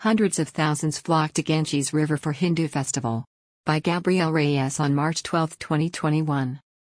Hundreds of thousands flocked to Ganges River for Hindu festival. By Gabrielle Reyes on March 12, 2021.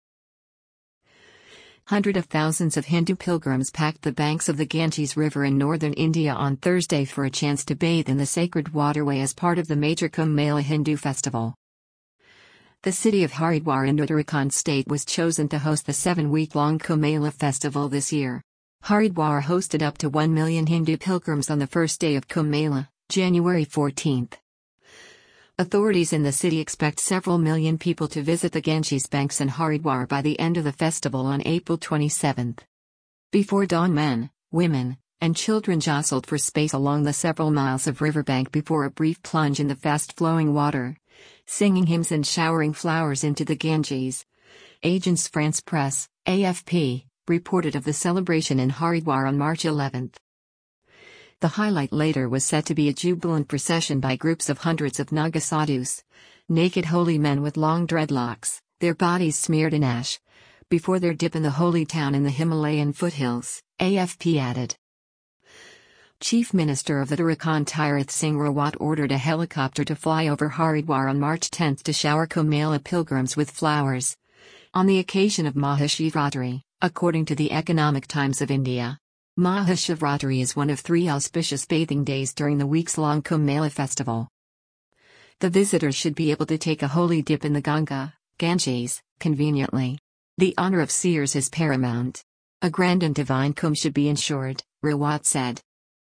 Hundreds of thousands of Hindu pilgrims packed the banks of the Ganges River in northern India on Thursday for a chance to bathe in the sacred waterway as part of the major Kumbh Mela Hindu festival. The city of Haridwar in Uttarakhand state was chosen to host the 7-week-long Kumbh Mela festival this year. Haridwar hosted up to 1 million Hindu pilgrims on the first day of Kumbh Mela, January 14. Authorities in the city expect several million people to visit the Ganges banks in Haridwar by the end of the festival on April 27. Before dawn, men, women, and children jostled for space along the several miles of riverbank before a brief plunge in the fast-flowing water, singing hymns and showering flowers into the Ganges. Agence France Presse, AFP, reported of the celebration in Haridwar on March 11. The highlight later was said to be a jubilant procession by groups of hundreds of Naga sadhus, naked holy men with long dreadlocks, their bodies smeared in ash, before their dip in the holy town in the Himalayan foothills, AFP added. Chief Minister of the Uttarakhand Tirth Singh Rawat ordered a helicopter to fly over Haridwar on March 10 to shower Kumbh Mela pilgrims with flowers on the occasion of Mahashivratri, according to the Economic Times of India. Mahashivratri is one of 3 auspicious bathing days during the weeks-long Kumbh Mela festival. The visitors should be able to take a holy dip in the Ganges, conveniently. The honor of seers is paramount. A grand and divine Kumbh should be ensured, Rawat said.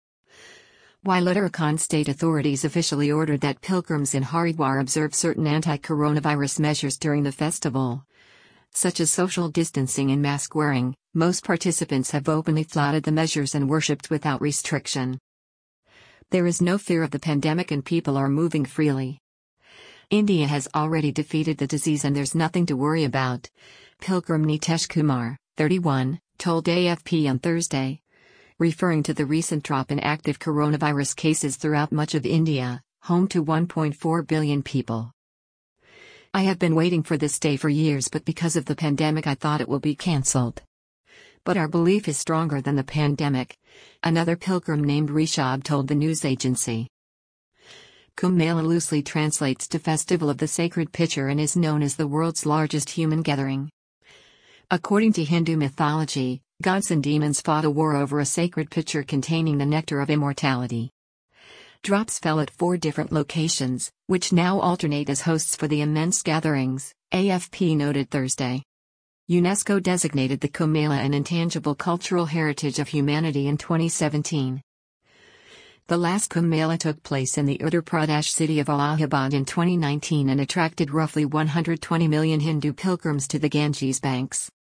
While Uttarakhand state authorities officially ordered that pilgrims in Haridwar observe certain anti-coronavirus measures during the festival, such as social distancing and mask wearing, most participants have openly flouted the measures and worshipped without restriction. There is no fear of the pandemic and people are moving freely. India has already defeated the disease and there's nothing to worry about, Pilgrim Nitesh Kumar, 31, told AFP on Thursday, referring to the recent drop in active coronavirus cases throughout much of India, home to 1.4 billion people. I have been waiting for this day for years, but because of the pandemic I thought it will be cancelled. But our belief is stronger than the pandemic, another pilgrim named Rishabh told the news agency. Kumbh Mela loosely translates to Festival of the Sacred Pitcher and is known as the world's largest human gathering. According to Hindu mythology, gods and demons fought a war over a sacred pitcher containing the nectar of immortality. Drops fell at 4 different locations, which now alternate as hosts for the immense gatherings, AFP noted Thursday. UNESCO designated the Kumbh Mela an intangible cultural heritage of humanity in 2017. The last Kumbh Mela took place in the Uttar Pradesh city of Allahabad in 2019 and attracted roughly 120 million Hindu pilgrims to the Ganges banks.